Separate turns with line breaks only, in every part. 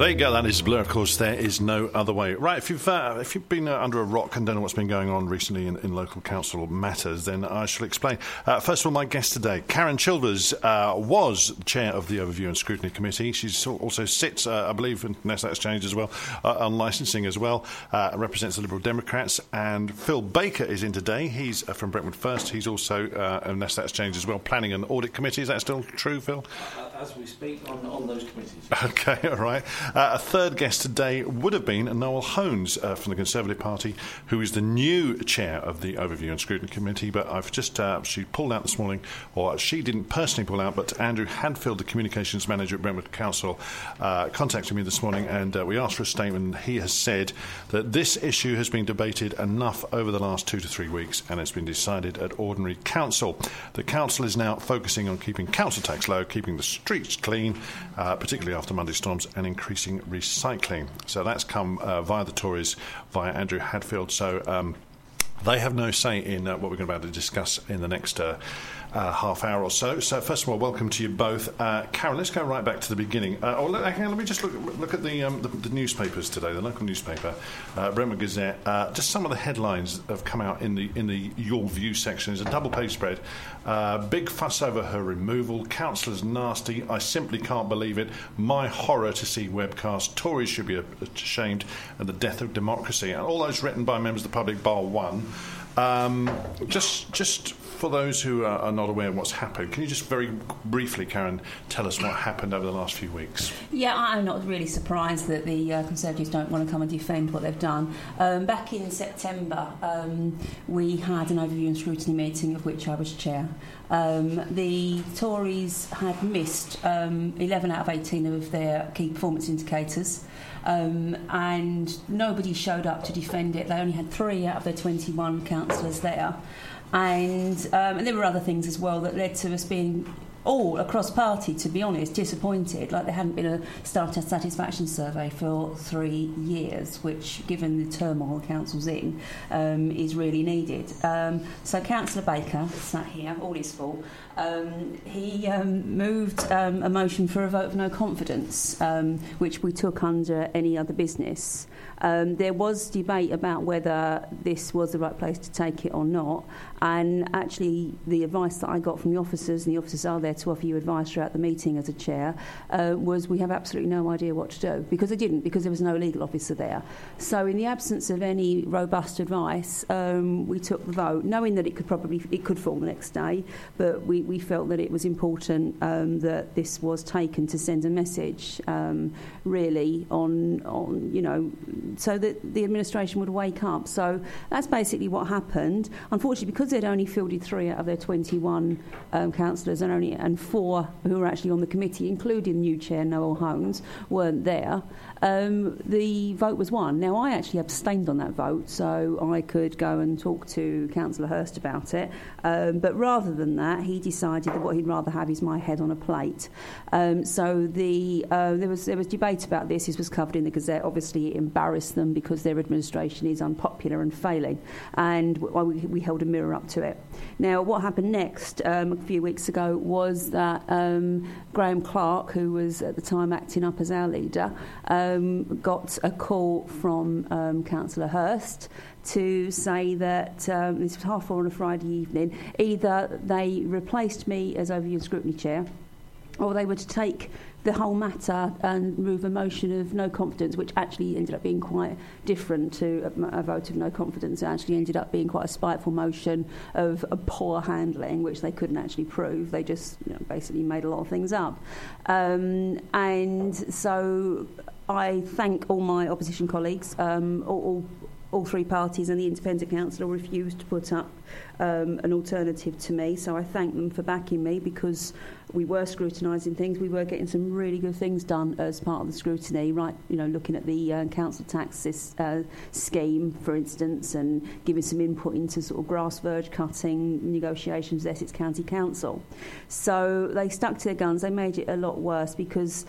There you go, that is Blur. Of course, there is no other way. Right, if you've been under a rock and don't know what's been going on recently in local council matters, then I shall explain. First of all, my guest today, Karen Childers, was chair of the Overview and Scrutiny Committee. She also sits, I believe, unless that's changed as well, on licensing as well, represents the Liberal Democrats. And Phil Baker is in today. He's from Brentwood First. He's also, unless that's changed as well, Planning and Audit Committee. Is that still true, Phil?
As we speak, on those committees.
OK, all right. A third guest today would have been Noel Hones from the Conservative Party, who is the new chair of the Overview and Scrutiny Committee. But I've just, she pulled out this morning, or she didn't personally pull out, but Andrew Hadfield, the Communications Manager at Brentwood Council, contacted me this morning, and we asked for a statement. He has said that this issue has been debated enough over the last 2 to 3 weeks, and it's been decided at Ordinary Council. The Council is now focusing on keeping council tax low, keeping the streets clean, particularly after Monday storms, and increasing recycling. So that's come via the Tories, via Andrew Hadfield. So they have no say in what we're going to discuss in the next half hour or so. So first of all, welcome to you both. Karen, let's go right back to the beginning. Let me just look at the newspapers today, the local newspaper, Brentwood Gazette. Just some of the headlines have come out in the Your View section. There's a double-page spread. Big fuss over her removal. Councillors nasty. I simply can't believe it. My horror to see webcast. Tories should be ashamed. And the death of democracy. And all those written by members of the public, bar one. Just for those who are not aware of what's happened, can you just very briefly, Karen, tell us what happened over the last few weeks?
Yeah, I'm not really surprised that the Conservatives don't want to come and defend what they've done. Back in September, we had an Overview and Scrutiny meeting of which I was chair. The Tories had missed 11 out of 18 of their key performance indicators. And nobody showed up to defend it. They only had 3 out of their 21 councillors there. And there were other things as well that led to us being all across party, to be honest, disappointed. Like there hadn't been a staff satisfaction survey for 3 years, which, given the turmoil the council's in, is really needed. So Councillor Baker, sat here, all his fault, he moved a motion for a vote of no confidence, which we took under any other business. There was debate about whether this was the right place to take it or not, and actually the advice that I got from the officers, and the officers are there to offer you advice throughout the meeting as a chair, was we have absolutely no idea what to do, because they didn't, because there was no legal officer there. So in the absence of any robust advice, we took the vote, knowing that it could fall the next day, but we felt that it was important that this was taken to send a message, really, on so that the administration would wake up. So that's basically what happened. Unfortunately, because they'd only fielded 3 out of their 21 councillors and 4 who were actually on the committee, including new chair Noel Hones, weren't there, the vote was won. Now, I actually abstained on that vote, so I could go and talk to Councillor Hurst about it. But rather than that, he decided that what he'd rather have is my head on a plate. So there was debate about this. This was covered in the Gazette. Obviously, it embarrassed them because their administration is unpopular and failing, and we held a mirror up to it. Now, what happened next a few weeks ago was that Graham Clark, who was at the time acting up as our leader, got a call from Councillor Hurst to say that this was 4:30 on a Friday evening. Either they replaced me as Overview and Scrutiny Chair, or they were to take the whole matter and move a motion of no confidence, which actually ended up being quite different to a vote of no confidence. It actually ended up being quite a spiteful motion of a poor handling, which they couldn't actually prove. They just basically made a lot of things up. And so I thank all my opposition colleagues, all 3 parties, and the independent councillor refused to put up an alternative to me. So I thank them for backing me, because we were scrutinising things. We were getting some really good things done as part of the scrutiny, right? Looking at the council tax scheme, for instance, and giving some input into sort of grass verge cutting negotiations with Essex County Council. So they stuck to their guns. They made it a lot worse, because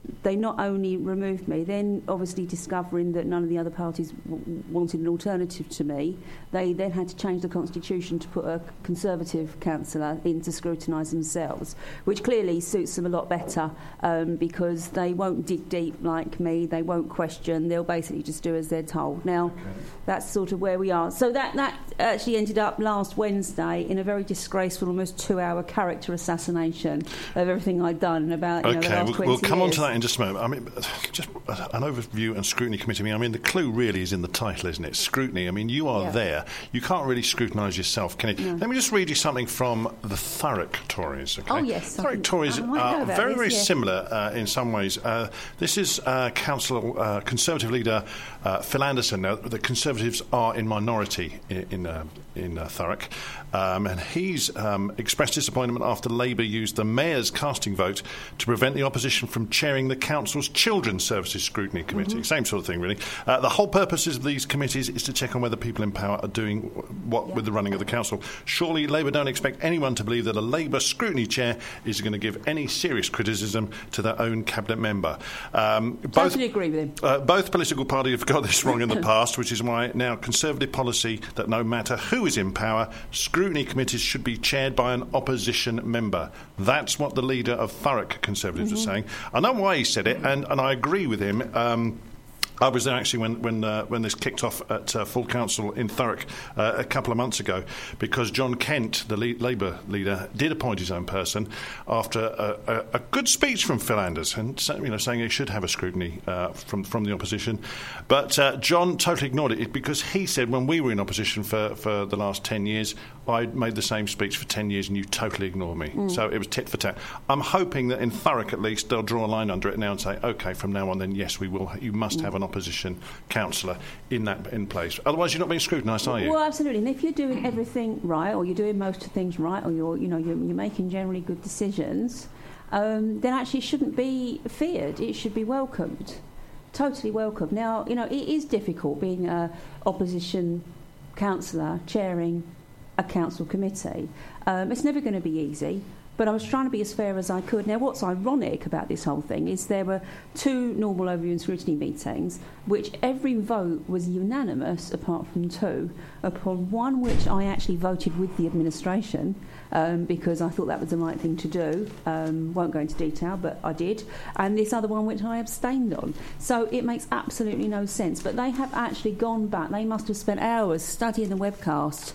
they not only removed me, then obviously discovering that none of the other parties wanted an alternative to me, they then had to change the constitution to put a Conservative councillor in to scrutinise themselves, which clearly suits them a lot better, because they won't dig deep like me, they won't question, they'll basically just do as they're told. Now, that's sort of where we are. So that actually ended up last Wednesday in a very disgraceful, almost 2-hour character assassination of everything I'd done about the last 20 years.
We'll come on to that in just a moment. I mean, just an overview and scrutiny committee. I mean, the clue really is in the title, isn't it? Scrutiny. I mean, you are there. You can't really scrutinise yourself, can you? No. Let me just read you something from the Thurrock Tories. Okay?
Oh, yes.
Thurrock Tories are very similar in some ways. This is Conservative leader Phil Anderson. Now, the Conservatives are in minority in Thurrock, and he's expressed disappointment after Labour used the Mayor's casting vote to prevent the opposition from chairing the Council's Children's Services Scrutiny Committee. Same sort of thing, really. The whole purpose of these committees is to check on whether people in power are doing what with the running of the Council. Surely Labour don't expect anyone to believe that a Labour scrutiny chair is going to give any serious criticism to their own cabinet member.
Totally agree with him.
Both political parties have got this wrong in the past, which is why now Conservative policy that no matter who is in power, scrutiny committees should be chaired by an opposition member. That's what the leader of Thurrock Conservatives is saying. I know why he said it, and I agree with him. I was there actually when this kicked off at full council in Thurrock a couple of months ago, because John Kent, the Labour leader, did appoint his own person after a good speech from Phil Anderson, saying he should have a scrutiny from the opposition. But John totally ignored it because he said when we were in opposition for the last 10 years, I made the same speech for 10 years and you totally ignored me. So it was tit for tat. I'm hoping that in Thurrock at least they'll draw a line under it now and say, OK, from now on then, yes, we will. You must have an opposition councillor in place. Otherwise, you're not being scrutinised, are you?
Well, absolutely. And if you're doing everything right, or you're doing most of things right, or you're making generally good decisions, then actually it shouldn't be feared. It should be welcomed, totally welcomed. Now, it is difficult being an opposition councillor chairing a council committee. It's never going to be easy. But I was trying to be as fair as I could. Now, what's ironic about this whole thing is there were 2 normal overview and scrutiny meetings, which every vote was unanimous, apart from 2, upon one which I actually voted with the administration, because I thought that was the right thing to do. Won't go into detail, but I did. And this other one which I abstained on. So it makes absolutely no sense. But they have actually gone back. They must have spent hours studying the webcast.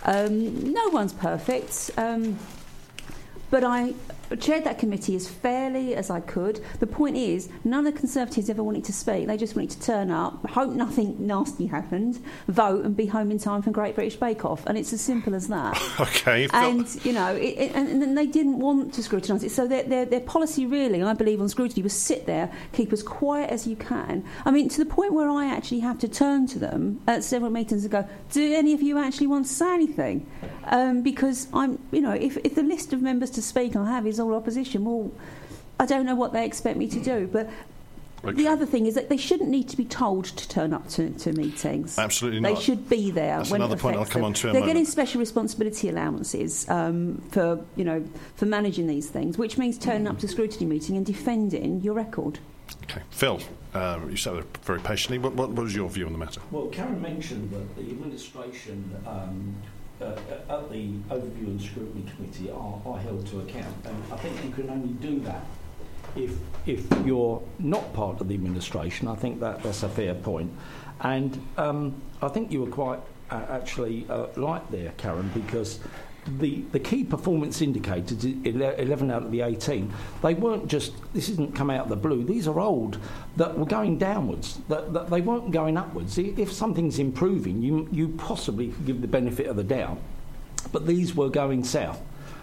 No one's perfect. But I chaired that committee as fairly as I could. The point is, none of the Conservatives ever wanted to speak. They just wanted to turn up, hope nothing nasty happened, vote and be home in time for Great British Bake Off. And it's as simple as that.
OK.
And, and they didn't want to scrutinise it. So their policy really, I believe, on scrutiny was sit there, keep as quiet as you can. I mean, to the point where I actually have to turn to them at several meetings and go, do any of you actually want to say anything? Because I'm, if the list of members to speak I have is all opposition, well, I don't know what they expect me to do. But the other thing is that they shouldn't need to be told to turn up to meetings.
Absolutely not.
They should be there.
That's
when
another point I'll come on to in a
They're
moment.
getting special responsibility allowances for managing these things, which means turning up to a scrutiny meeting and defending your record.
OK. Phil, you sat there very patiently. What was your view on the matter?
Well, Karen mentioned that the administration at the Overview and Scrutiny Committee are held to account, and I think you can only do that if you're not part of the administration. I think that's a fair point, and I think you were quite right there, Karen, because the key performance indicators, 11 out of the 18, they weren't just, this didn't come out of the blue, these are old, that were going downwards, that they weren't going upwards. If something's improving, you possibly give the benefit of the doubt, but these were going south.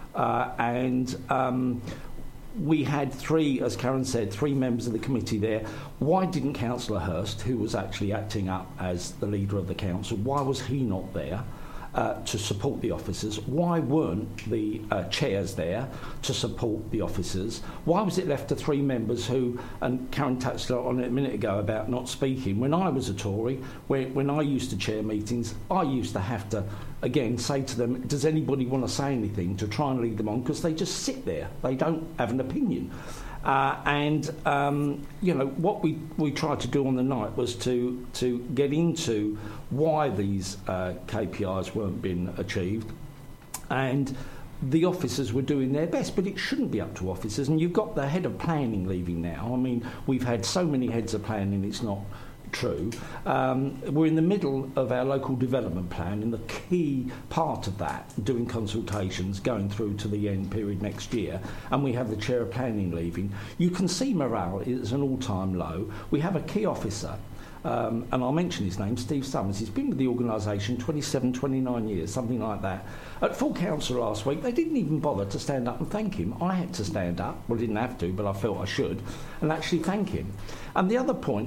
We had 3, as Karen said, 3 members of the committee there. Why didn't Councillor Hurst, who was actually acting up as the leader of the council, why was he not there to support the officers? Why weren't the chairs there to support the officers? Why was it left to 3 members who, and Karen touched on it a minute ago about not speaking. When I was a Tory, when I used to chair meetings, I used to have to, again, say to them, does anybody want to say anything, to try and lead them on, because they just sit there. They don't have an opinion. What we tried to do on the night was to get into why these KPIs weren't being achieved, and the officers were doing their best, but it shouldn't be up to officers. And you've got the head of planning leaving now. I mean, we've had so many heads of planning, it's not true. We're in the middle of our local development plan, and the key part of that, doing consultations, going through to the end period next year, and we have the chair of planning leaving. You can see morale is an all-time low. We have a key officer, and I'll mention his name, Steve Summers. He's been with the organisation 27, 29 years, something like that. At full council last week, they didn't even bother to stand up and thank him. I had to stand up, well, I didn't have to, but I felt I should, and actually thank him. And the other point,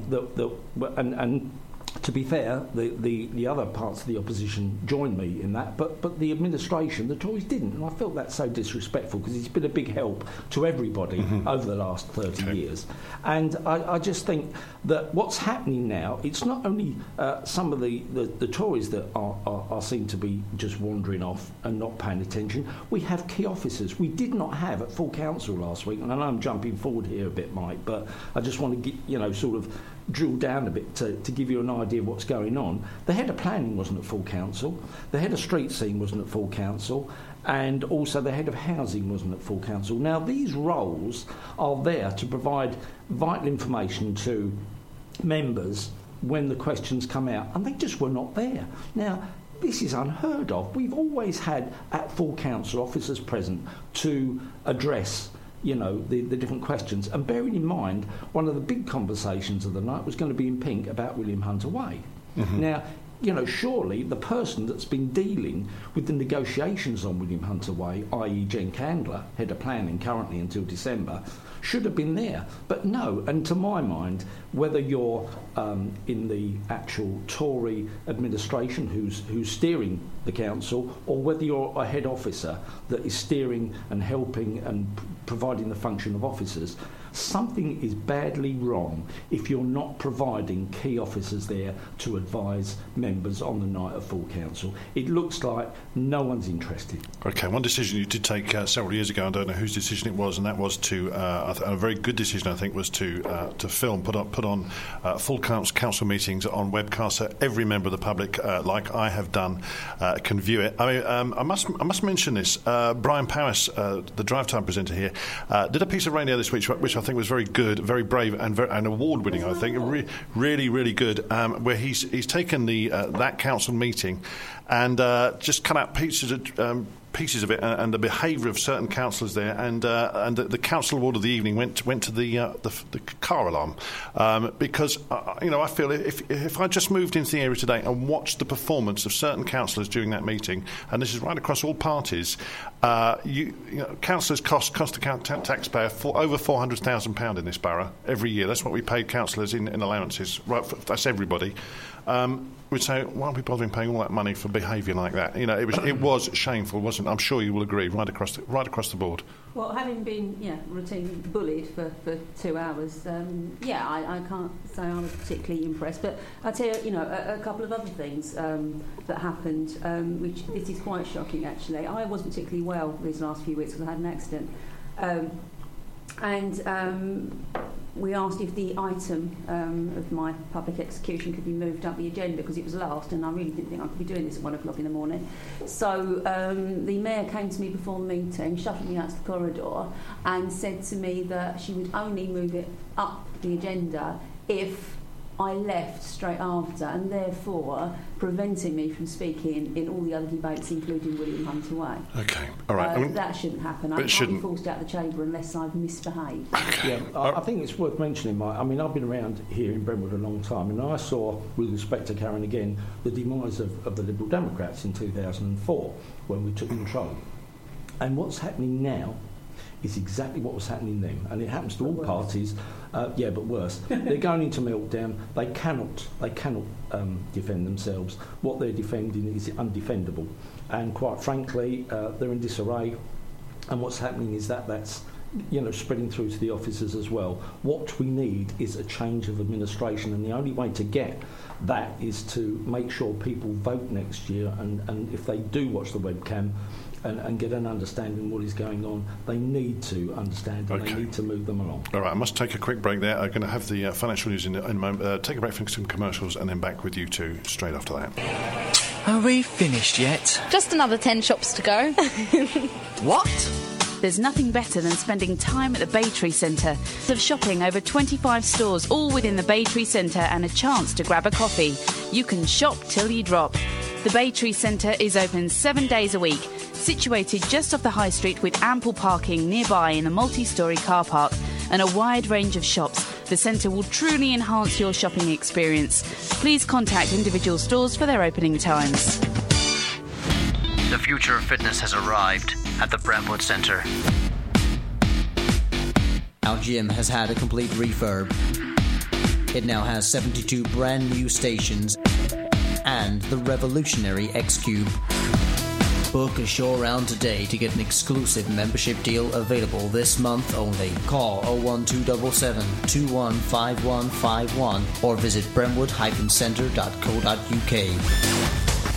and to be fair, the other parts of the opposition joined me in that, but the administration, the Tories didn't, and I felt that so disrespectful, because it's been a big help to everybody over the last 30 years. And I just think that what's happening now, it's not only some of the Tories that are seem to be just wandering off and not paying attention. We have key officers we did not have at full council last week, and I know I'm jumping forward here a bit, Mike, but I just want to get, sort of drill down a bit to give you an idea of what's going on. The head of planning wasn't at full council, the head of street scene wasn't at full council, and also the head of housing wasn't at full council. Now, these roles are there to provide vital information to members when the questions come out, and they just were not there. Now, this is unheard of. We've always had at full council officers present to address the different questions. And bearing in mind, one of the big conversations of the night was going to be in Pink about William Hunter Way. Now, surely the person that's been dealing with the negotiations on William Hunter Way, i.e. Jen Candler, head of planning currently until December, should have been there. But no, and to my mind, whether you're in the actual Tory administration who's steering the council, or whether you're a head officer that is steering and helping and providing the function of officers, something is badly wrong if you're not providing key officers there to advise members on the night of full council. It looks like no one's interested.
Okay, one decision you did take several years ago, I don't know whose decision it was, and that was to, a very good decision I think, was to film, put on full council meetings on webcast, so every member of the public, like I have done, can view it. I mean, I must mention this. Brian Powis, the drive time presenter here, did a piece of radio this week which I think was very good, very brave, and award-winning. I think really, really good. Where he's taken that council meeting and just cut out pieces of it and the behaviour of certain councillors there, and the council award of the evening went to the car alarm, because I feel if I just moved into the area today and watched the performance of certain councillors during that meeting, and this is right across all parties, councillors cost the taxpayer for over £400,000 in this borough every year. That's what we paid councillors in allowances. Right, that's everybody. We'd say, why are we bothering paying all that money for behaviour like that? It was shameful, wasn't it? I'm sure you will agree, right across the board.
Well, having been routinely bullied for 2 hours, I can't say I was particularly impressed. But I'll tell you, a couple of other things that happened, which this is quite shocking actually. I wasn't particularly well these last few weeks because I had an accident. We asked if the item of my public execution could be moved up the agenda because it was last, and I really didn't think I could be doing this at 1 o'clock in the morning. So the mayor came to me before the meeting, shuffled me out to the corridor and said to me that she would only move it up the agenda if I left straight after, and therefore preventing me from speaking in all the other debates, including William Hunter Way.
Okay, all right.
That shouldn't happen. I can't be forced out of the chamber unless I've misbehaved.
Okay.
Yeah, I think it's worth mentioning, Mike. I mean, I've been around here in Brentwood a long time, and I saw, with respect to Karen again, the demise of the Liberal Democrats in 2004 when we took control. And what's happening now is exactly what was happening then, and it happens to all parties. But worse. They're going into meltdown. They cannot defend themselves. What they're defending is undefendable, and quite frankly, they're in disarray. And what's happening is that's spreading through to the officers as well. What we need is a change of administration, and the only way to get that is to make sure people vote next year, and if they do watch the webcam and get an understanding of what is going on, they need to understand and they need to move them along.
All right, I must take a quick break there. I'm going to have the financial news in a moment. Take a break for some commercials and then back with you two straight after that.
Are we finished yet?
Just another 10 shops to go.
What?
There's nothing better than spending time at the Bay Tree Centre. Of shopping over 25 stores, all within the Bay Tree Centre, and a chance to grab a coffee. You can shop till you drop. The Bay Tree Centre is open 7 days a week, situated just off the high street with ample parking nearby in a multi-storey car park and a wide range of shops. The centre will truly enhance your shopping experience. Please contact individual stores for their opening times.
The future of fitness has arrived at the Brentwood Centre.
Our gym has had a complete refurb. It now has 72 brand new stations and the revolutionary X-Cube. Book a show round today to get an exclusive membership deal available this month only. Call 01277 215151 or visit brentwood-centre.co.uk.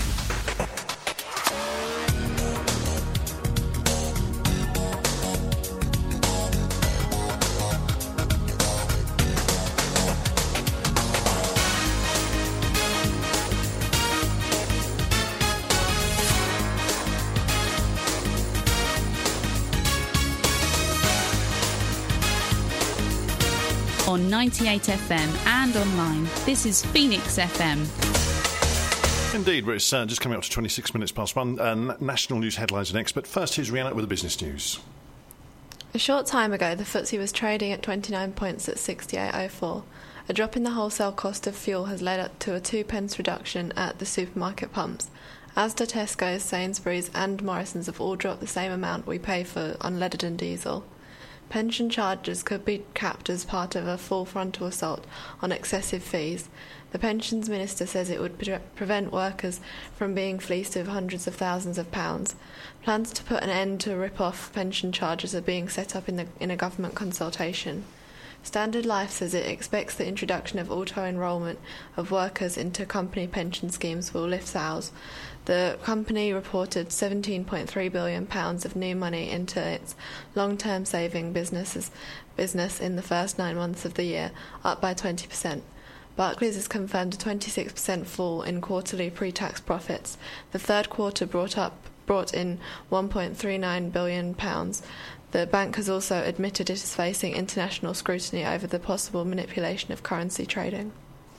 On 98 FM and online, this is Phoenix FM.
Indeed, it's just coming up to 26 minutes past one. National news headlines next, but first here's Rihanna with the business news.
A short time ago, the FTSE was trading at 29 points at 68.04. A drop in the wholesale cost of fuel has led up to a 2p reduction at the supermarket pumps. Asda, Tesco's, Sainsbury's and Morrison's have all dropped the same amount we pay for unleaded and diesel. Pension charges could be capped as part of a full frontal assault on excessive fees. The Pensions Minister says it would prevent workers from being fleeced of hundreds of thousands of pounds. Plans to put an end to rip-off pension charges are being set up in a government consultation. Standard Life says it expects the introduction of auto-enrolment of workers into company pension schemes will lift sales. The company reported £17.3 billion of new money into its long-term saving business in the first 9 months of the year, up by 20%. Barclays has confirmed a 26% fall in quarterly pre-tax profits. The third quarter brought in £1.39 billion. The bank has also admitted it is facing international scrutiny over the possible manipulation of currency trading.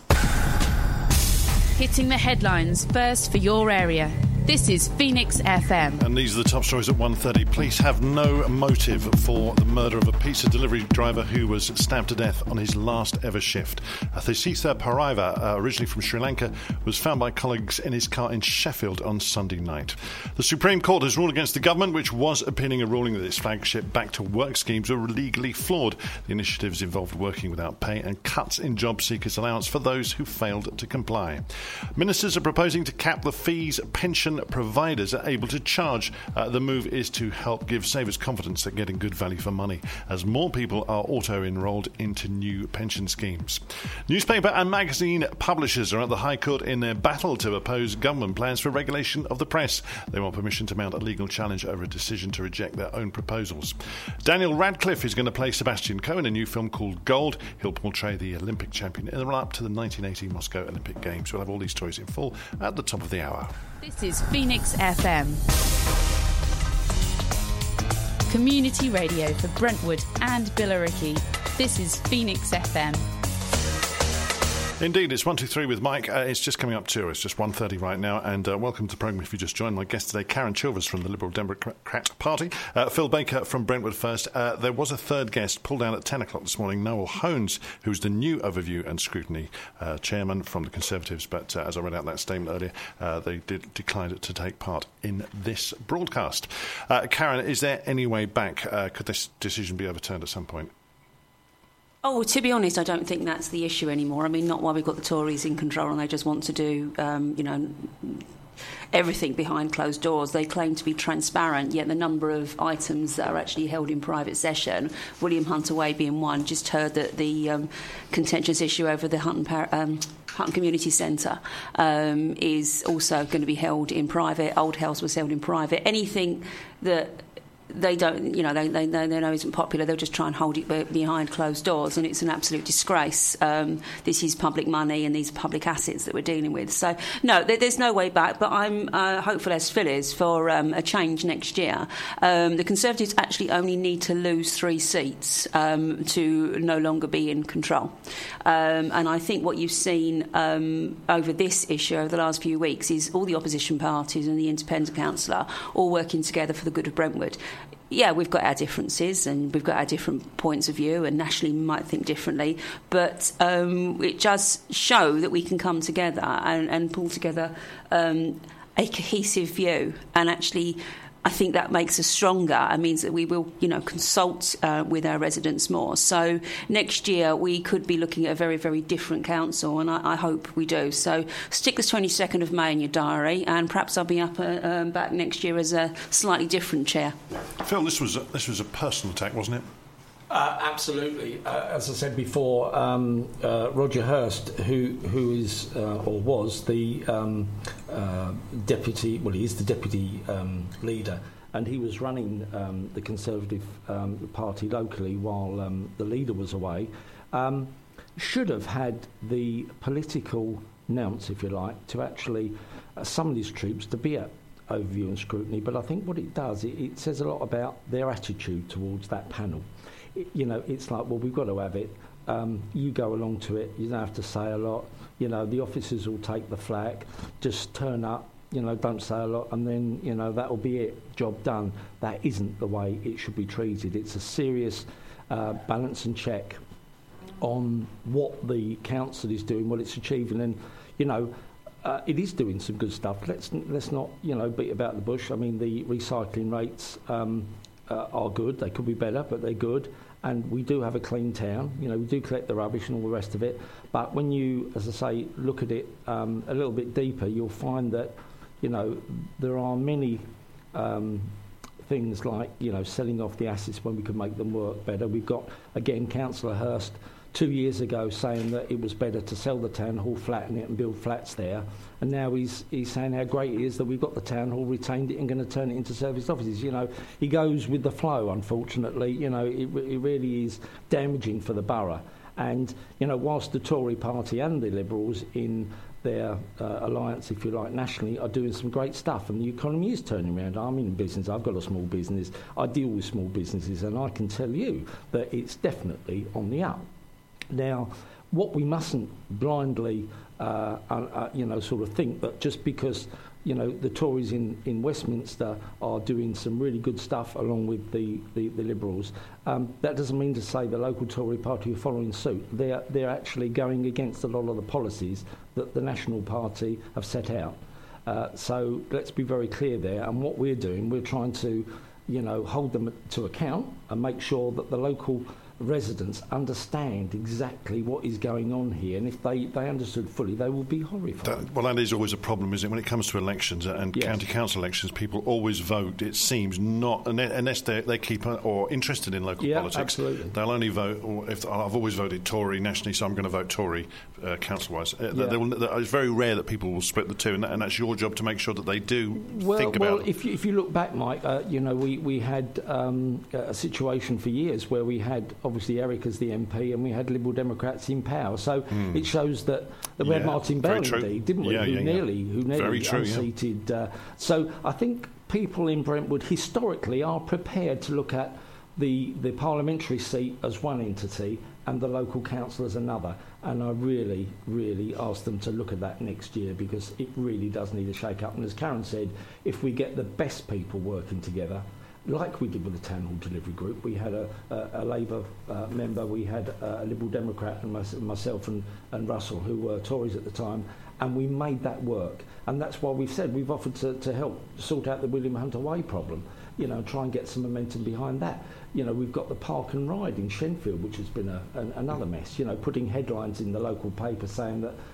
Hitting the headlines first for your area. This is Phoenix FM.
And these are the top stories at 1:30. Police have no motive for the murder of a pizza delivery driver who was stabbed to death on his last ever shift. Thesitha Paraiva, originally from Sri Lanka, was found by colleagues in his car in Sheffield on Sunday night. The Supreme Court has ruled against the government, which was appealing a ruling that its flagship back-to-work schemes were legally flawed. The initiatives involved working without pay and cuts in job seekers' allowance for those who failed to comply. Ministers are proposing to cap the fees pension providers are able to charge. The move is to help give savers confidence that getting good value for money, as more people are auto-enrolled into new pension schemes. Newspaper and magazine publishers are at the High Court in their battle to oppose government plans for regulation of the press. They want permission to mount a legal challenge over a decision to reject their own proposals. Daniel Radcliffe is going to play Sebastian Coe in a new film called Gold. He'll portray the Olympic champion in the run-up to the 1980 Moscow Olympic Games. We'll have all these stories in full at the top of the hour.
This is Phoenix FM. Community radio for Brentwood and Billericay. This is Phoenix FM.
Indeed, it's 123 with Mike. It's just coming up to, it's just 1:30 right now, and welcome to the programme if you just joined. My guest today, Karen Chilvers from the Liberal Democrat Party, Phil Baker from Brentwood First. There was a third guest pulled down at 10 o'clock this morning, Noel Hones, who's the new Overview and Scrutiny chairman from the Conservatives, but as I read out that statement earlier, they did decline to take part in this broadcast. Karen, is there any way back? Could this decision be overturned at some point?
Oh, to be honest, I don't think that's the issue anymore. I mean, not while we've got the Tories in control and they just want to do, everything behind closed doors. They claim to be transparent, yet the number of items that are actually held in private session, William Hunter Way being one, just heard that the contentious issue over the Hutton Community Centre is also going to be held in private. Old House was held in private. Anything that they don't, they know isn't popular, they'll just try and hold it behind closed doors, and it's an absolute disgrace. This is public money and these are public assets that we're dealing with. So, no, there's no way back, but I'm hopeful, as Phil is, for a change next year. The Conservatives actually only need to lose 3 seats to no longer be in control. And I think what you've seen over this issue over the last few weeks is all the opposition parties and the independent councillor all working together for the good of Brentwood. Yeah, we've got our differences and we've got our different points of view, and nationally we might think differently, but it does show that we can come together and pull together a cohesive view, and actually I think that makes us stronger. It means that we will, consult with our residents more. So next year we could be looking at a very, very different council, and I hope we do. So stick the 22nd of May in your diary, and perhaps I'll be up back next year as a slightly different chair.
Phil, this was a personal attack, wasn't it?
Absolutely. As I said before, Roger Hurst, who is or was the deputy, he is the deputy leader, and he was running the Conservative Party locally while the leader was away, should have had the political nous, if you like, to actually summon his troops to be at overview and scrutiny. But I think what it does, it says a lot about their attitude towards that panel. It's like, well, we've got to have it. You go along to it. You don't have to say a lot. The officers will take the flak. Just turn up. Don't say a lot, and then that'll be it. Job done. That isn't the way it should be treated. It's a serious balance and check on what the council is doing, what it's achieving, and it is doing some good stuff. Let's not beat about the bush. I mean, the recycling rates are good. They could be better, but they're good. And we do have a clean town. We do collect the rubbish and all the rest of it. But when you, as I say, look at it a little bit deeper, you'll find that, there are many things like, selling off the assets when we could make them work better. We've got, again, Councillor Hurst 2 years ago saying that it was better to sell the town hall, flatten it and build flats there, and now he's saying how great it is that we've got the town hall, retained it and going to turn it into serviced offices. He goes with the flow, unfortunately. It really is damaging for the borough. And whilst the Tory party and the Liberals in their alliance, if you like, nationally, are doing some great stuff, and the economy is turning around. I'm in business, I've got a small business, I deal with small businesses, and I can tell you that it's definitely on the up. Now, what we mustn't blindly, sort of think that just because, the Tories in Westminster are doing some really good stuff along with the Liberals, that doesn't mean to say the local Tory party are following suit. They're actually going against a lot of the policies that the National Party have set out. So let's be very clear there. And what we're doing, we're trying to, hold them to account and make sure that the local residents understand exactly what is going on here, and if they understood fully, they will be horrified.
That is always a problem, isn't it? When it comes to elections and county council elections, people always vote, it seems, not unless they keep or interested in local politics.
Absolutely.
They'll only vote, or if I've always voted Tory nationally, so I'm going to vote Tory council-wise. It's very rare that people will split the two, and that's your job to make sure that they do think about it.
Well, if you look back, Mike, we had a situation for years where we had obviously Eric as the MP, and we had Liberal Democrats in power. So it shows that we had Martin Bell, indeed, didn't we? Who nearly unseated. So I think people in Brentwood historically are prepared to look at the parliamentary seat as one entity and the local council as another. And I really, really ask them to look at that next year, because it really does need a shake-up. And as Karen said, if we get the best people working together, like we did with the Town Hall Delivery Group, we had a Labour member, we had a Liberal Democrat, and myself and Russell, who were Tories at the time, and we made that work. And that's why we've said we've offered to help sort out the William Hunter Way problem, try and get some momentum behind that. We've got the Park and Ride in Shenfield, which has been another mess, putting headlines in the local paper saying that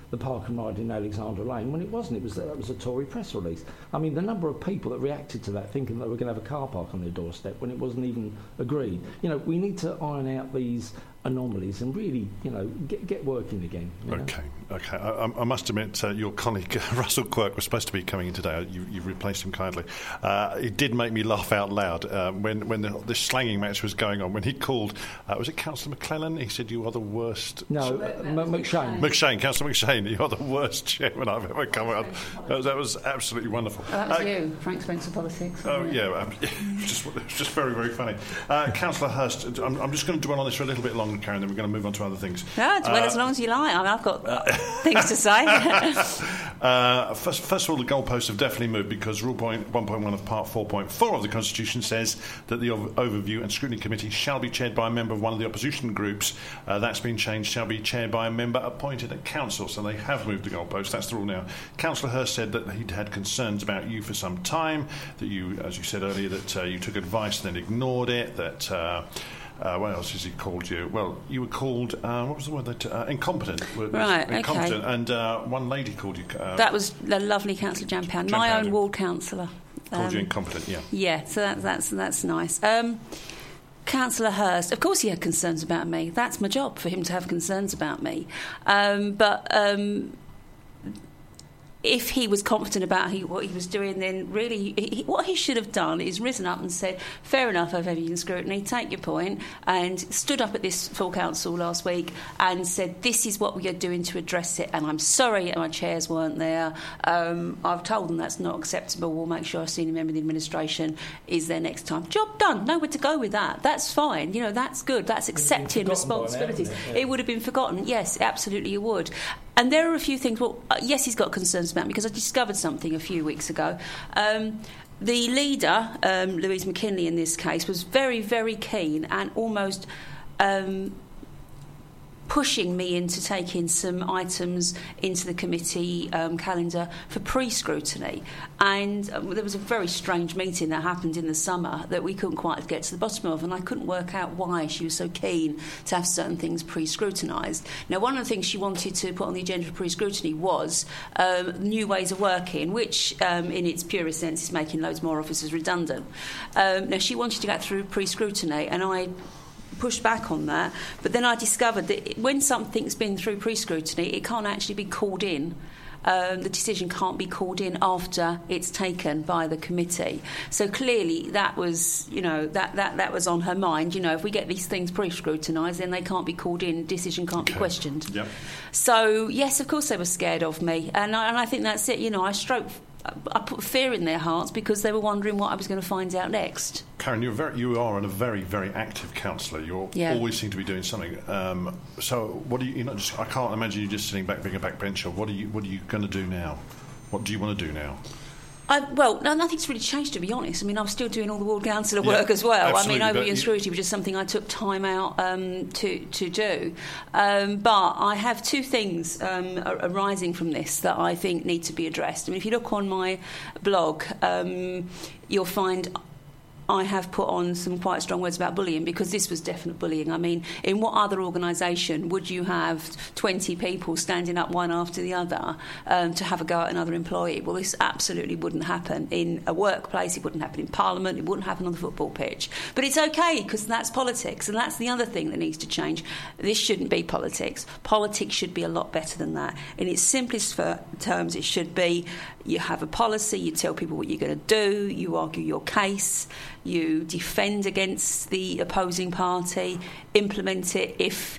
the park and ride in Alexandra Lane when it wasn't. That was a Tory press release. I mean, the number of people that reacted to that thinking that we're going to have a car park on their doorstep when it wasn't even agreed. You know, we need to iron out these anomalies and really, you know, get working again.
Okay. I must admit, your colleague Russell Quirk was supposed to be coming in today. You've replaced him kindly. It did make me laugh out loud when this slanging match was going on. When he called, was it Councillor McClellan? He said, "You are the worst."
No, McShane.
Councillor McShane, you are the worst chairman I've ever come out. That was absolutely wonderful.
That was you, Frank Spencer Politics.
Oh yeah, it was just very, very funny. Councillor Hurst, I'm just going to dwell on this for a little bit longer, Karen, then we're going to move on to other things.
No, dwell as long as you like. I mean, I've got things to say.
First of all, the goalposts have definitely moved because Rule Point 1.1 of Part 4.4 of the Constitution says that the Overview and Scrutiny Committee shall be chaired by a member of one of the opposition groups. That's been changed, shall be chaired by a member appointed at Council. So they have moved the goalposts. That's the rule now. Councillor Hurst said that he'd had concerns about you for some time, that you, as you said earlier, that you took advice and then ignored it, that... what else has he called you? Well, you were called, what was the word? Incompetent.
Right,
incompetent.
Okay.
And one lady called you...
that was the lovely Councillor Jampound, my own ward councillor.
Called you incompetent, yeah.
Yeah, so that's nice. Councillor Hurst, of course he had concerns about me. That's my job, for him to have concerns about me. But if he was confident about what he was doing, then really what he should have done is risen up and said, fair enough, overview and scrutiny, take your point, and stood up at this full council last week and said, this is what we are doing to address it, and I'm sorry my chairs weren't there. I've told them that's not acceptable. We'll make sure a senior member of the administration is there next time. Job done. Nowhere to go with that. That's fine. You know, that's good. That's accepting responsibilities. It would have been forgotten. Yes, absolutely it would. And there are a few things. Well, yes, he's got concerns about me because I discovered something a few weeks ago. The leader, Louise McKinley in this case, was very, very keen and almost pushing me into taking some items into the committee calendar for pre-scrutiny. And there was a very strange meeting that happened in the summer that we couldn't quite get to the bottom of, and I couldn't work out why she was so keen to have certain things pre-scrutinised. Now, one of the things she wanted to put on the agenda for pre-scrutiny was new ways of working, which in its purest sense is making loads more officers redundant. Now, she wanted to get through pre-scrutiny, and I pushed back on that, but then I discovered that when something's been through pre-scrutiny, it can't actually be called in. The decision can't be called in after it's taken by the committee. So clearly that was, you know, that was on her mind. You know, if we get these things pre-scrutinised, then they can't be called in, decision can't be questioned.
Yep.
So, yes, of course they were scared of me, and I think that's it. You know, I put fear in their hearts because they were wondering what I was going to find out next.
Karen, you are a very, very active councillor. You always seem to be doing something. So, what do you? I can't imagine you just sitting back being a backbencher. What are you going to do now? What do you want to do now?
Well, no, nothing's really changed, to be honest. I mean, I'm still doing all the ward councillor work as well. I mean, overview and scrutiny was just something I took time out to do. But I have two things arising from this that I think need to be addressed. I mean, if you look on my blog, you'll find I have put on some quite strong words about bullying, because this was definite bullying. I mean, in what other organisation would you have 20 people standing up one after the other to have a go at another employee? Well, this absolutely wouldn't happen in a workplace. It wouldn't happen in Parliament. It wouldn't happen on the football pitch. But it's okay, because that's politics, and that's the other thing that needs to change. This shouldn't be politics. Politics should be a lot better than that. In its simplest terms, it should be you have a policy, you tell people what you're going to do, you argue your case, you defend against the opposing party, implement it if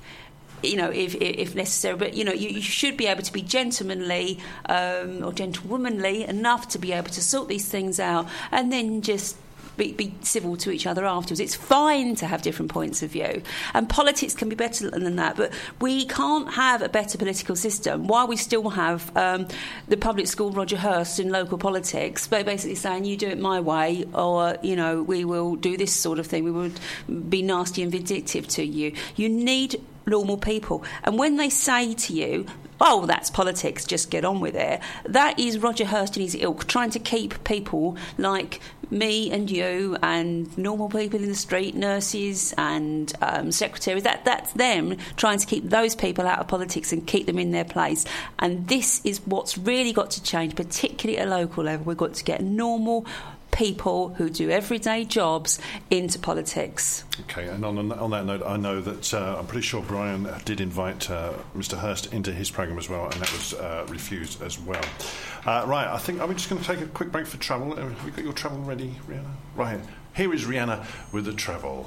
necessary. But, you know, you should be able to be gentlemanly or gentlewomanly enough to be able to sort these things out and then just be civil to each other afterwards. It's fine to have different points of view, and politics can be better than that, but we can't have a better political system while we still have the public school Roger Hurst in local politics basically saying, you do it my way, or, you know, we will do this sort of thing, we would be nasty and vindictive to you. You need normal people. And when they say to you, oh, that's politics, just get on with it, that is Roger Hurst and his ilk trying to keep people like me and you and normal people in the street, nurses and secretaries, that's them trying to keep those people out of politics and keep them in their place. And this is what's really got to change, particularly at a local level. We've got to get normal people who do everyday jobs into politics.
Okay, and on that note, I know that I'm pretty sure Brian did invite Mr. Hurst into his programme as well, and that was refused as well. Right, I think, are we just going to take a quick break for travel? Have you got your travel ready, Rihanna? Right, here is Rihanna with the travel.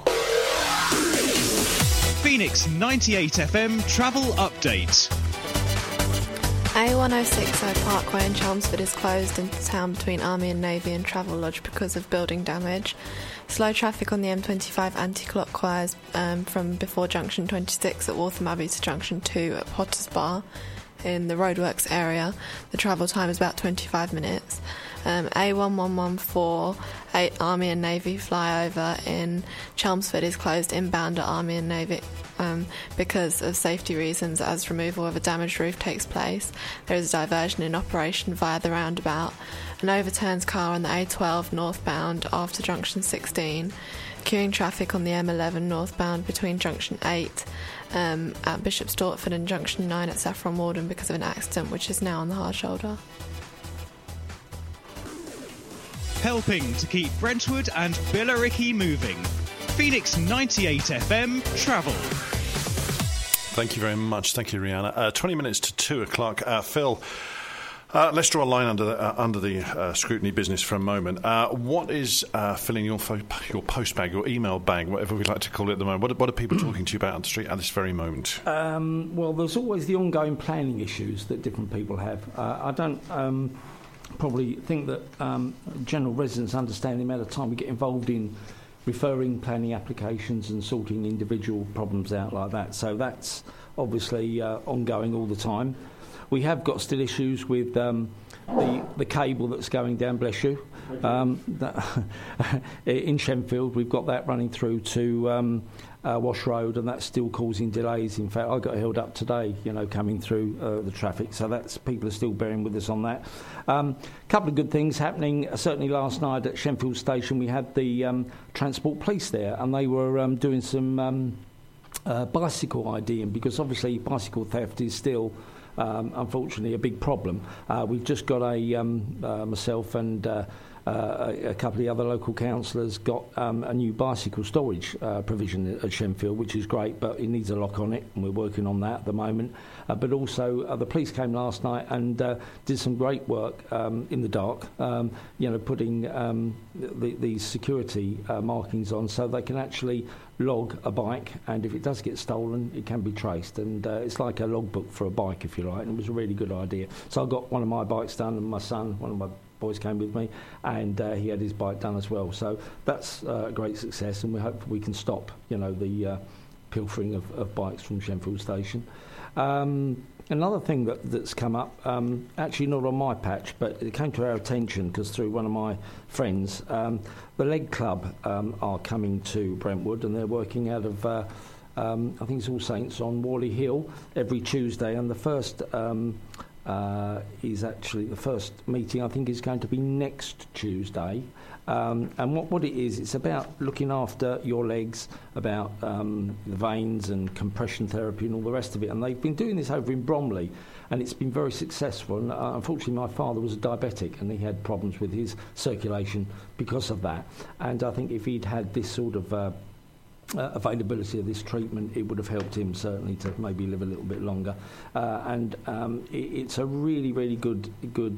Phoenix 98 FM travel update.
A106 Parkway in Chelmsford is closed into town between Army and Navy and Travelodge because of building damage. Slow traffic on the M25 anti-clockwise from before Junction 26 at Waltham Abbey to Junction 2 at Potters Bar in the roadworks area. The travel time is about 25 minutes. A1114 Army and Navy flyover in Chelmsford is closed inbound at Army and Navy because of safety reasons as removal of a damaged roof takes place. There is a diversion in operation via the roundabout. An overturns car on the A12 northbound after Junction 16. Queuing traffic on the M11 northbound between Junction 8 at Bishop Stortford and Junction 9 at Saffron Walden because of an accident which is now on the hard shoulder.
Helping to keep Brentwood and Billericay moving. Phoenix 98 FM travel.
Thank you very much. Thank you, Rihanna. 20 minutes to 2 o'clock. Phil, let's draw a line under the scrutiny business for a moment. What is filling your post bag, your email bag, whatever we'd like to call it at the moment? What are people talking to you about on the street at this very moment?
Well, there's always the ongoing planning issues that different people have. I don't probably think that general residents understand the amount of time we get involved in referring planning applications and sorting individual problems out like that. So that's obviously ongoing all the time. We have got still issues with the cable that's going down, bless you. In Shenfield, we've got that running through to Wash Road, and that's still causing delays. In fact, I got held up today, coming through the traffic. So that's people are still bearing with us on that. Couple of good things happening. Certainly last night at Shenfield Station, we had the Transport Police there, and they were doing some bicycle IDing, because obviously bicycle theft is still unfortunately a big problem. We've just got myself and a couple of the other local councillors got a new bicycle storage provision at Shenfield, which is great, but it needs a lock on it, and we're working on that at the moment. But also the police came last night and did some great work in the dark, putting these security markings on so they can actually log a bike, and if it does get stolen, it can be traced. And it's like a logbook for a bike, if you like, and it was a really good idea. So I got one of my bikes done, and my son, one of my boys, came with me, and he had his bike done as well. So that's a great success, and we hope we can stop, the pilfering of bikes from Shenfield Station. Another thing that's come up, actually not on my patch, but it came to our attention because through one of my friends, the Leg Club are coming to Brentwood, and they're working out of, I think it's All Saints on Worley Hill every Tuesday, and the first is actually the first meeting, I think, is going to be next Tuesday. And what it is, it's about looking after your legs, about the veins and compression therapy and all the rest of it. And they've been doing this over in Bromley, and it's been very successful. And unfortunately, my father was a diabetic, and he had problems with his circulation because of that. And I think if he'd had this sort of availability of this treatment, it would have helped him certainly to maybe live a little bit longer. And it's a really, really good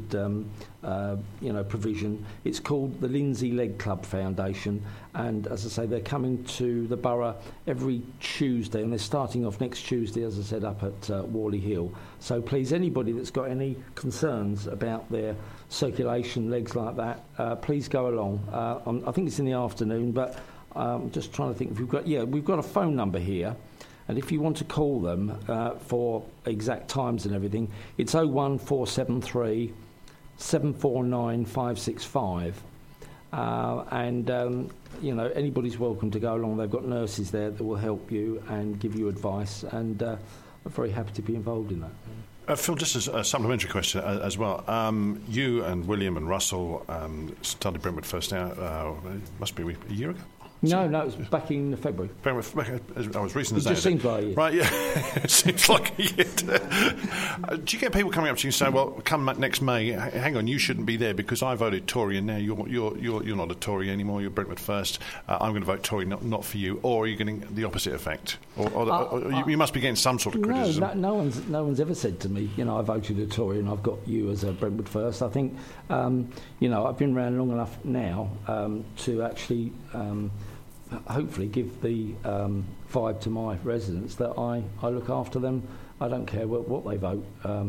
provision. It's called the Lindsay Leg Club Foundation, and as I say, they're coming to the borough every Tuesday, and they're starting off next Tuesday, as I said, up at Worley Hill. So please, anybody that's got any concerns about their circulation, legs like that, please go along. I think it's in the afternoon, but just trying to think if we've got a phone number here, and if you want to call them for exact times and everything, it's 01473 749 565, anybody's welcome to go along. They've got nurses there that will help you and give you advice, and I'm very happy to be involved in that.
Phil, just as a supplementary question as well. You and William and Russell started Brentwood First now, must be a year ago?
No, it was back in February.
I was recent as that.
It just seems like a year.
Right, yeah. It seems like a year. Do you get people coming up to you and saying, well, come next May, hang on, you shouldn't be there because I voted Tory and now you're not a Tory anymore, you're Brentwood First, I'm going to vote Tory, not for you, or are you getting the opposite effect? Or you must be getting some sort of criticism.
No one's ever said to me, I voted a Tory and I've got you as a Brentwood First. I think, I've been around long enough now to actually... hopefully give the vibe to my residents that I look after them. I don't care what they vote.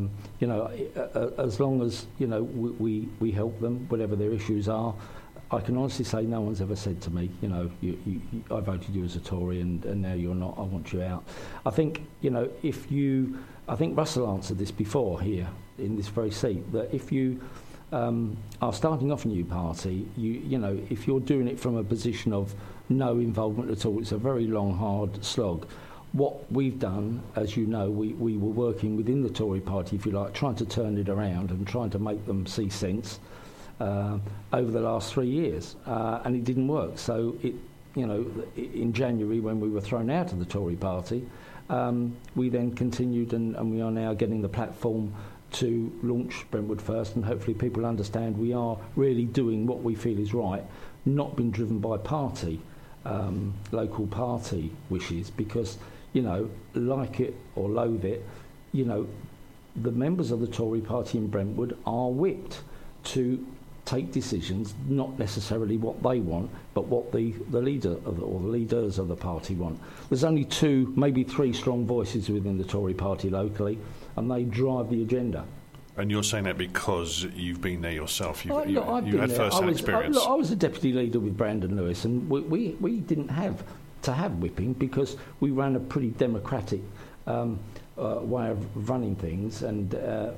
As long as we help them, whatever their issues are. I can honestly say no one's ever said to me, I voted you as a Tory and now you're not. I want you out. I think I think Russell answered this before here in this very seat, that if you are starting off a new party, if you're doing it from a position of no involvement at all, it's a very long, hard slog. What we've done, as you know, we were working within the Tory party, if you like, trying to turn it around and trying to make them see sense over the last 3 years, and it didn't work. So in January, when we were thrown out of the Tory party, we then continued, and we are now getting the platform to launch Brentwood First, and hopefully people understand we are really doing what we feel is right, not being driven by local party wishes, because, like it or loathe it, the members of the Tory party in Brentwood are whipped to take decisions, not necessarily what they want, but what the leader or the leaders of the party want. There's only 2, maybe 3 strong voices within the Tory party locally, and they drive the agenda.
And you're saying that because you've been there yourself. You've
been
had first-hand experience.
I was a deputy leader with Brandon Lewis, and we didn't have to have whipping because we ran a pretty democratic way of running things, and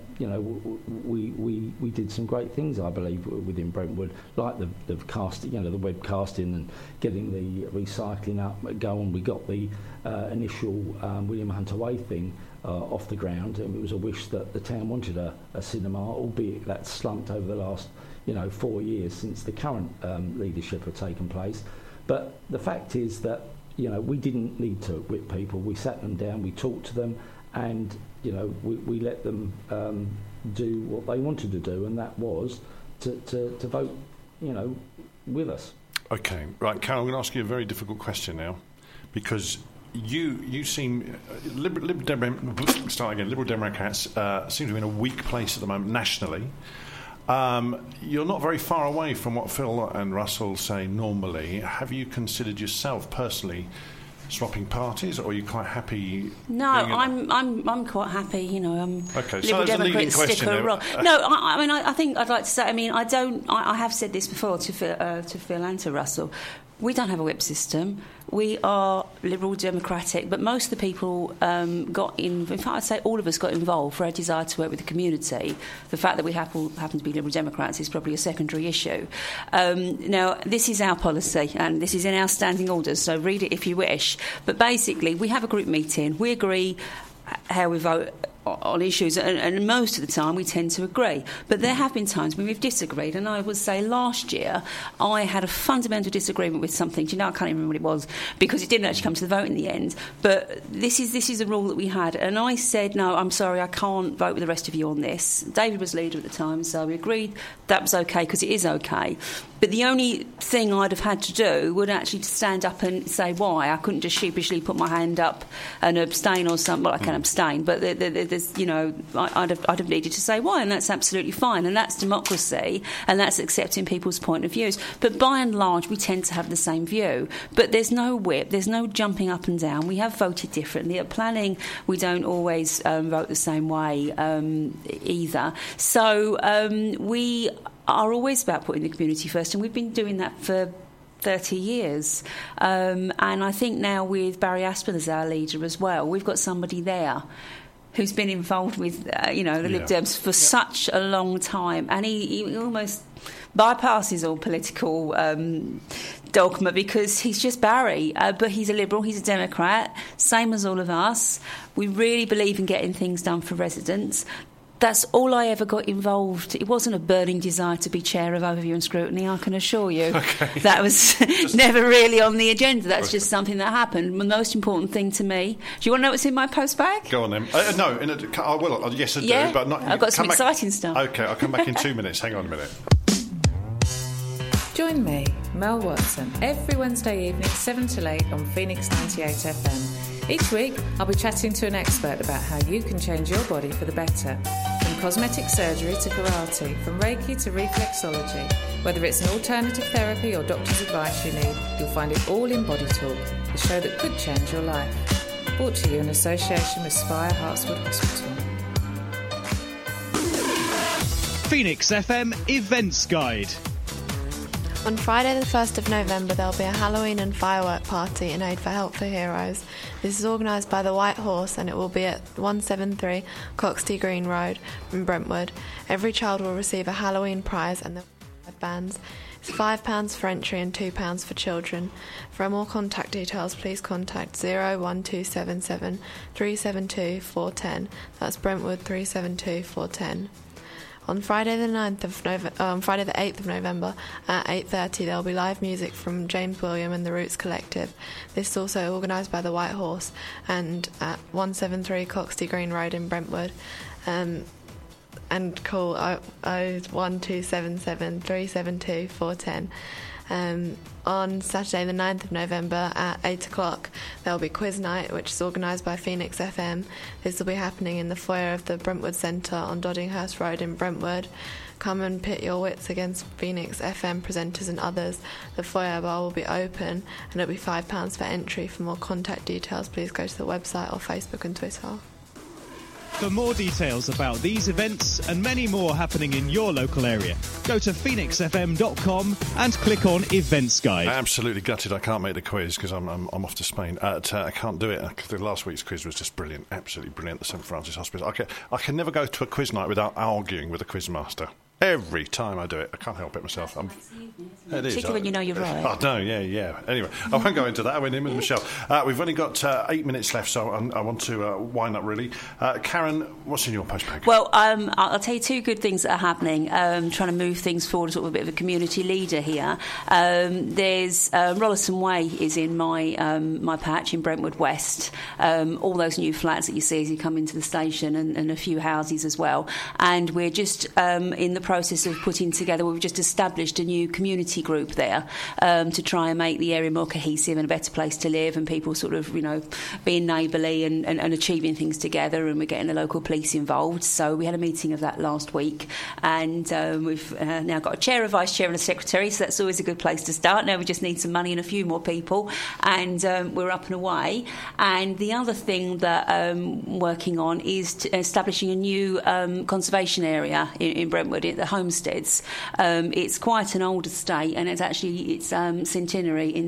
we did some great things, I believe, within Brentwood, like the casting, the webcasting and getting the recycling up going. We got the initial William Hunter Way thing off the ground, and it was a wish that the town wanted a cinema, albeit that's slumped over the last 4 years since the current leadership have taken place. But the fact is that we didn't need to whip people. We sat them down, we talked to them, and we let them do what they wanted to do, and that was to vote with us.
Okay, right, Carol, I'm going to ask you a very difficult question now, because you seem Liberal Democrats seem to be in a weak place at the moment nationally. You're not very far away from what Phil and Russell say normally. Have you considered yourself personally swapping parties, or are you quite happy?
No, I'm quite happy. I'm
okay.
Liberal
So
Democrat sticker. No, I think I'd like to say. I have said this before to Phil and to Russell. We don't have a whip system. We are Liberal Democratic, but most of the people got in fact, I'd say all of us got involved for our desire to work with the community. The fact that we happen to be Liberal Democrats is probably a secondary issue. Now, this is our policy, and this is in our standing orders, so read it if you wish. But basically, we have a group meeting. We agree how we vote on issues, and most of the time we tend to agree. But there have been times when we've disagreed, and I would say last year I had a fundamental disagreement with something. I can't even remember what it was, because it didn't actually come to the vote in the end. But this is a rule that we had, and I said, no, I'm sorry, I can't vote with the rest of you on this. David was leader at the time, so we agreed that was okay, because it is okay. But the only thing I'd have had to do would actually to stand up and say why. I couldn't just sheepishly put my hand up and abstain or something. Well, I can abstain, but there's, I'd have needed to say why, and that's absolutely fine, and that's democracy, and that's accepting people's point of views. But by and large, we tend to have the same view. But there's no whip, there's no jumping up and down. We have voted differently. At planning, we don't always vote the same way either. So we are always about putting the community first, and we've been doing that for 30 years. And I think now with Barry Aspel as our leader as well, we've got somebody there who's been involved with, the Lib Dems for such a long time, and he almost bypasses all political dogma because he's just Barry. But he's a Liberal, he's a Democrat, same as all of us. We really believe in getting things done for residents. That's all I ever got involved. It wasn't a burning desire to be chair of Overview and Scrutiny, I can assure you.
Okay.
That was never really on the agenda. That's just something that happened. The most important thing to me... Do you want to know what's in my post bag?
Go on then. No, I will. Yes, I do.
Yeah?
But not,
I've got some exciting stuff.
Okay, I'll come back in 2 minutes. Hang on a minute.
Join me, Mel Watson, every Wednesday evening, 7 till 8 on Phoenix 98 FM. Each week, I'll be chatting to an expert about how you can change your body for the better. From cosmetic surgery to karate, from Reiki to reflexology. Whether it's an alternative therapy or doctor's advice you need, you'll find it all in Body Talk, the show that could change your life. Brought to you in association with Spire Hartswood Hospital.
Phoenix FM Events Guide.
On Friday the 1st of November there'll be a Halloween and firework party in aid for Help for Heroes. This is organised by the White Horse and it will be at 173 Coxty Green Road in Brentwood. Every child will receive a Halloween prize and there'll be 5 bands. It's £5 for entry and £2 for children. For more contact details please contact 01277 372 410. That's Brentwood 372 410. On Friday the 8th of November at 8:30 there will be live music from James William and the Roots Collective. This is also organised by the White Horse and at 173 Coxty Green Road in Brentwood. And call 01277 372 410. On Saturday the 9th of November at 8 o'clock there will be Quiz Night, which is organised by Phoenix FM. This will be happening in the foyer of the Brentwood Centre on Doddinghurst Road in Brentwood. Come and pit your wits against Phoenix FM presenters and others. The foyer bar will be open and it'll be £5 for entry. For more contact details please go to the website or Facebook and Twitter.
For more details about these events and many more happening in your local area, go to phoenixfm.com and click on Events Guide.
Absolutely gutted I can't make the quiz because I'm off to Spain. I can't do it. The last week's quiz was just brilliant, absolutely brilliant at St Francis Hospital. I can never go to a quiz night without arguing with a quiz master. Every time I do it, I can't help it myself. It is.
Particularly when you know you're right.
I know, yeah. Anyway, I won't go into that. I went in with Michelle. We've only got 8 minutes left, so I want to wind up, really. Karen, what's in your postbag?
Well, I'll tell you 2 good things that are happening. Trying to move things forward, sort of a bit of a community leader here. There's Rolliston Way is in my patch in Brentwood West. All those new flats that you see as you come into the station, and a few houses as well. And we're just in the process of putting together, we've just established a new community group there to try and make the area more cohesive and a better place to live, and people sort of, being neighbourly and achieving things together, and we're getting the local police involved. So we had a meeting of that last week, and we've now got a chair, a vice chair and a secretary, so that's always a good place to start. Now we just need some money and a few more people, and we're up and away. And the other thing that I'm working on is establishing a new conservation area in Brentwood, the Homesteads. It's quite an old estate, and it's centenary in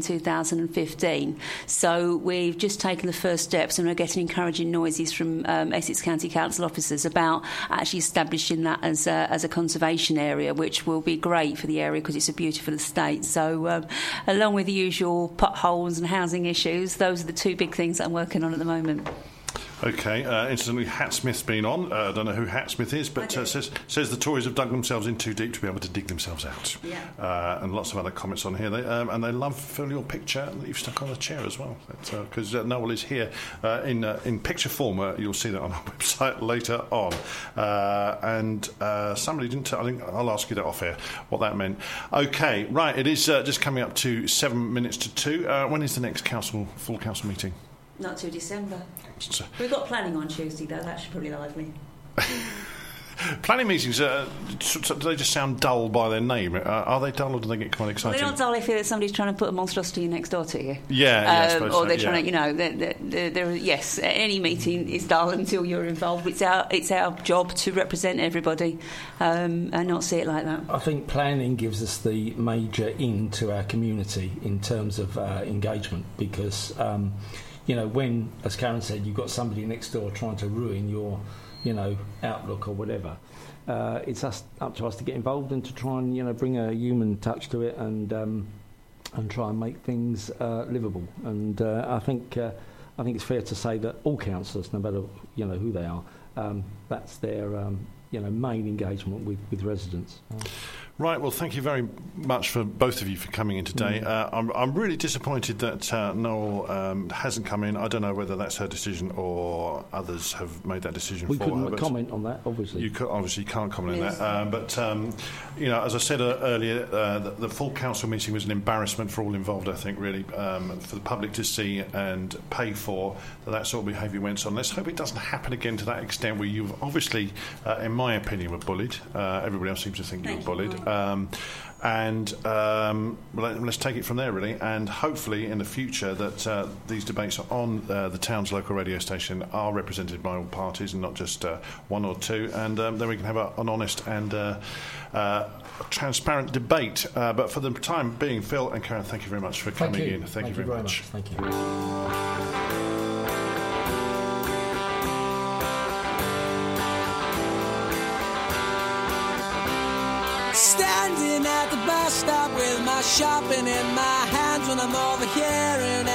2015. So we've just taken the first steps, and we're getting encouraging noises from Essex County Council officers about actually establishing that as a conservation area, which will be great for the area because it's a beautiful estate. So along with the usual potholes and housing issues, those are the 2 big things that I'm working on at the moment.
Okay, incidentally, Hat Smith's been on. I don't know who Hat Smith is, but says the Tories have dug themselves in too deep to be able to dig themselves out. Yeah. And lots of other comments on here. And they love your picture that you've stuck on a chair as well. Because Noel is here in picture form. You'll see that on our website later on. And somebody didn't tell, I think I'll ask you that off air, what that meant. Okay, right, it is just coming up to 7 minutes to 2. When is the next full council meeting?
Not till December. We've got planning on Tuesday, though. That should probably lively.
Planning meetings, do they just sound dull by their name? Are they dull, or do they get quite exciting?
They're not dull. I feel that somebody's trying to put a monstrosity next door to you.
Yeah, I suppose
or they're trying to, yes, any meeting is dull until you're involved. It's our job to represent everybody and not see it like that.
I think planning gives us the major into our community in terms of engagement, because when, as Karen said, you've got somebody next door trying to ruin your, outlook or whatever, it's up to us to get involved and to try and, bring a human touch to it and try and make things livable. And I think it's fair to say that all councillors, no matter who they are, that's their main engagement with residents.
Right, well, thank you very much for both of you for coming in today. I'm really disappointed that Noel hasn't come in. I don't know whether that's her decision or others have made that decision for her.
We couldn't comment on that, obviously.
You obviously can't comment on that. But as I said earlier, the full council meeting was an embarrassment for all involved, I think, really, for the public to see and pay for that sort of behaviour went on. Let's hope it doesn't happen again to that extent where you've obviously, in my opinion, were bullied. Everybody else seems to think you were bullied. Let's take it from there, really, and hopefully in the future that these debates on the town's local radio station are represented by all parties and not just one or two, and then we can have an honest and transparent debate. But for the time being, Phil and Karen, thank you very much for coming in. Thank you very much.
Thank you.
Standing at the bus stop with my shopping in my hands when I'm overhearing